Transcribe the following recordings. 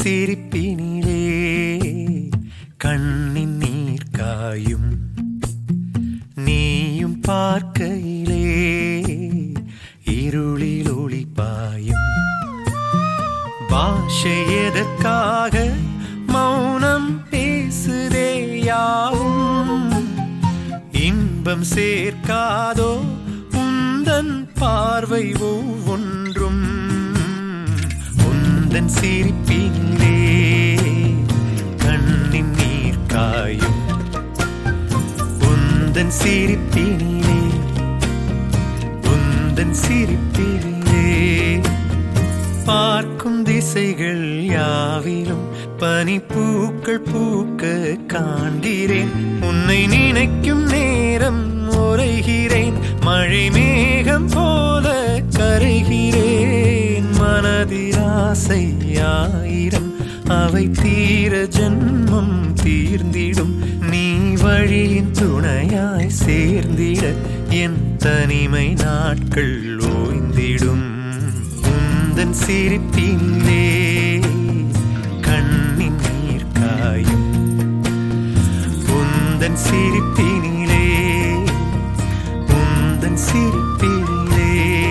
சிரிப்பினிலே கண்ணின் நீர் காயும், நீயும் பார்க்கையிலே இருளில் ஒளி பாயும். பாஷை எதற்காக மௌனம் பேசுதேயாவும், இன்பம் சேர்க்காதோ உந்தன் பார்வை ஒவ்வொன்றும். உந்தன் சிரிப்பினிலே கண்ணின் நீர் காயும், உந்தன் சிரிப்பினிலே உந்தன் சிரிப்பினிலே. பார்க்கும் திசைகள் யாவிலும் பனிப்பூக்கள் பூக்க காண்கிறேன். உன்னை நினைக்கும் நேரம் உரைகிறேன், மழை மேகம் போல கரைகிறேன். மனதில் ஆசை ஆயிரம், அவை தீர ஜன்மம் தீர்ந்திடும். நீ வழியின் துணையாய் சேர்ந்திட என் தனிமை நாட்கள் ஓய்ந்திடும். உந்தன் சிரிப்பினிலே கண்ணின் நீர் காயும், உந்தன் சிரிப்பினிலே உந்தன் சிரிப்பினிலே.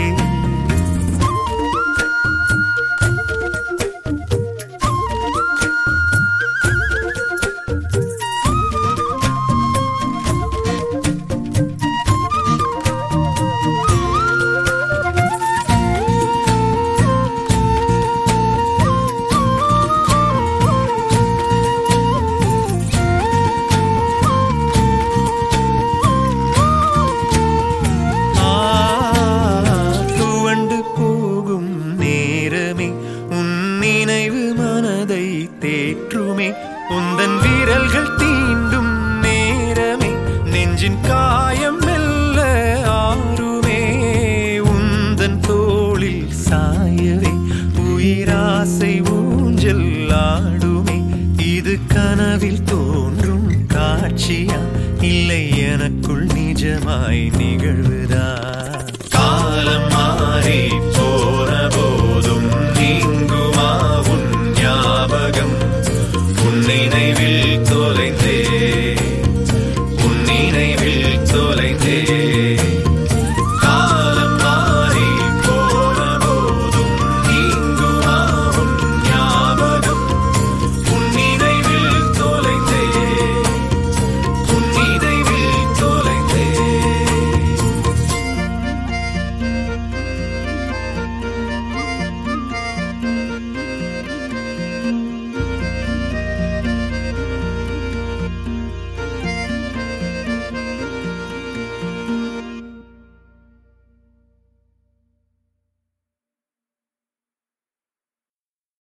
நினைவு மனதை தேற்றுமே, உந்தன் வீரல்கள் தீண்டும் நேரமே நெஞ்சின் காயம் மெல்ல ஆறுமே. உந்தன் தோளில் சாயவே உயிராசை ஊஞ்சல் ஆடுமே. இது கனவில் தோன்றும் காட்சியா, இல்லை எனக்குள் நிஜமாய் நிகழ்வுதா?